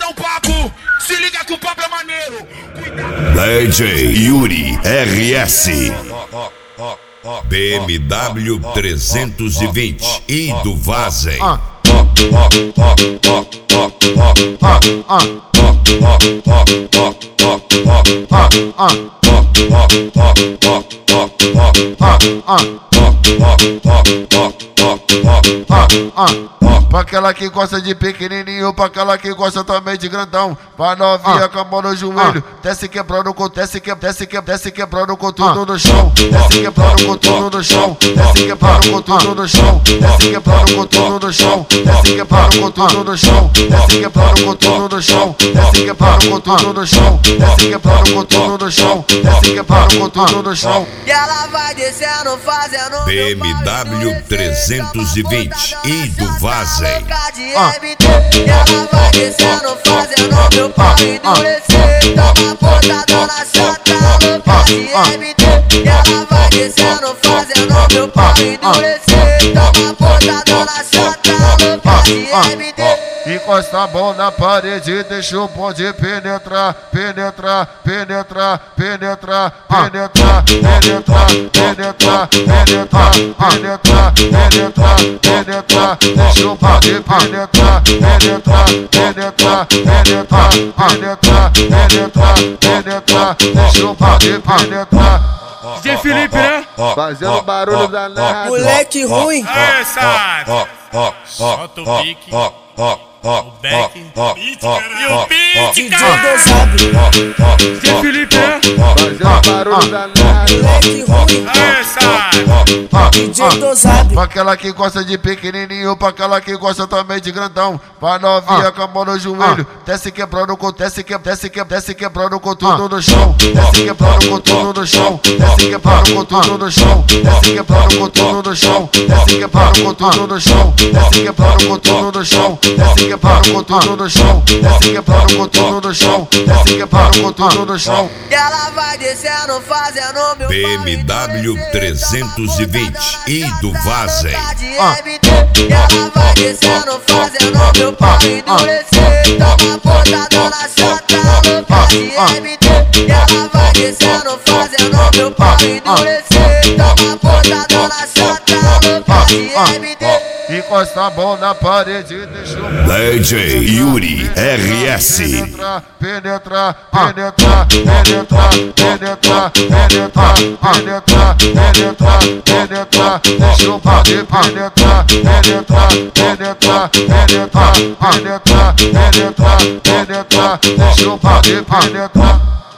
o papo, se liga que o papo é maneiro. DJ Yuri RS BMW 320 e do Vazem. Pra aquela que gosta de pequenininho, pra aquela que gosta também de grandão, pra novinha com a mão no joelho, desce quebrando com, desce quebrando com tudo no chão, desce quebrando com tudo no chão, desce quebrando com tudo no chão, desce quebrando com tudo no chão, desce quebrando com tudo no chão, desce quebrando com tudo no chão, desce quebrando com tudo no chão, desce quebrando com tudo no chão, desce quebrando com tudo no chão. E ela vai descendo, fazendo BMW 320 e do Vazem. E ela vai descendo, fazendo meu pau endurecer. Toma portada na chata, louca de MT. E ela vai descendo, fazendo meu pau endurecer. Toma portada na chata, louca de MT. Encosta a mão na parede, deixa o bonde penetrar, penetrar, penetrar, penetrar, penetrar, penetrar, penetrar, penetrar, penetrar, penetrar, penetrar, deixa o bonde penetrar, penetrar, penetrar, penetrar, penetrar, penetrar, penetrar, deixa o bonde penetrar. DJ Felipe, né? Fazendo barulho danado. Moleque ruim. Aê, sabe? Solta o pique. O back e o beat, cara! DJ Felipe, né? Fazendo barulho danado. Moleque ruim. Aê, sabe? DJ Dosado. Pra aquela que gosta de pequenininho, pra aquela que gosta também de grandão, pra novinha com a mão no joelho, desce quebrando com, desce quebrando com tudo no chão, desce quebrando com tudo no chão, desce quebrando com tudo no chão, desce quebrando com tudo no chão, desce quebrando com tudo no chão, desce quebrando com tudo no chão, desce quebrando com tudo no chão, desce quebrando com tudo no chão, desce quebrando com tudo no chão. E ela vai descendo, fazendo meu BMW 320 e do Vazem. E ela vai descendo, fazendo meu pau endurecer. Toma portada na chata, louca de MT. E ela vai descendo, fazendo meu pau endurecer. Toma portada na chata, louca de MT. Encosta a mão na parede, deixa o DJ Yuri RS penetrar, penetrar, penetrar, penetrar, penetrar, penetrar, penetrar, penetrar, deixa o bonde penetrar, penetrar, penetrar, penetrar, penetrar, penetrar, penetrar, deixa o bonde penetrar.